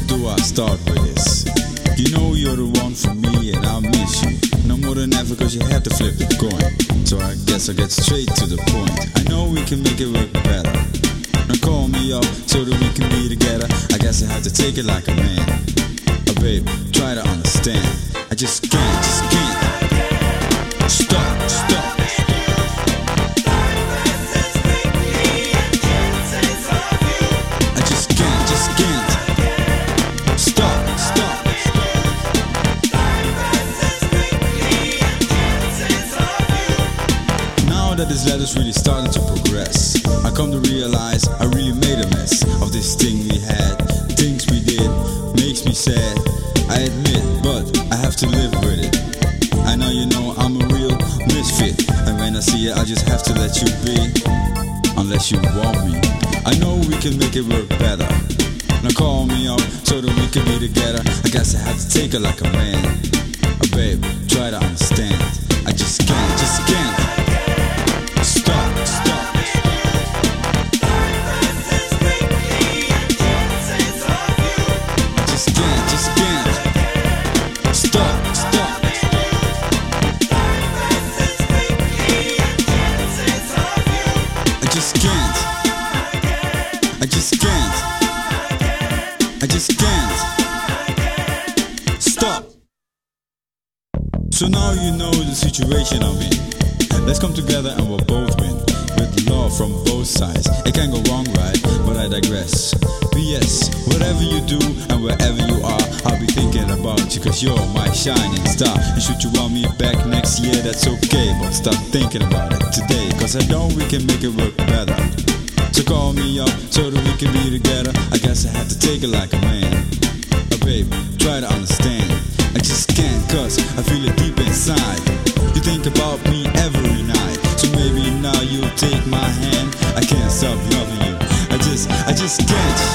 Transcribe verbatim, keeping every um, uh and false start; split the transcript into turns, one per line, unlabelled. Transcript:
do I start with this? You know you're the one for me and I'll miss you no more than ever, cause you had to flip the coin. So I guess I'll get straight to the point. I know we can make it work better. Now call me up so that we can be together. I guess I have to take it like a man. Oh babe, try to understand. I just can't, just can't Stop, stop I just can't, just can't Stop, stop Now that this letter's really starting to progress, I come to realize I really made a mess of this thing we had. Things we did makes me sad, I admit, but I have to live with it. I know you know I'm a real misfit, and when I see it I just have to let you be, unless you want me. I know we can make it work better. Now call me up so that we can be together. I guess I have to take it like a man. Oh babe, try to understand. I just can't, just can't Stop, stop I just can't, just can't Stop, stop I just can't I just can't I just can't Stop. So now you know the situation I'm in. Let's come together and we'll both win, with love from both sides. It can go wrong, right? But I digress. P S Whatever you do and wherever you are, I'll be thinking about you, cause you're my shining star. And should you want me back next year, that's okay, but stop thinking about it today, cause I know we can make it work better. So call me up so that we can be together. I guess I have to take it like a man. Oh babe, try to understand. I just can't, cause I feel it deep inside. You think about me every night, so maybe now you'll take my hand. I can't stop loving you. I just, I just can't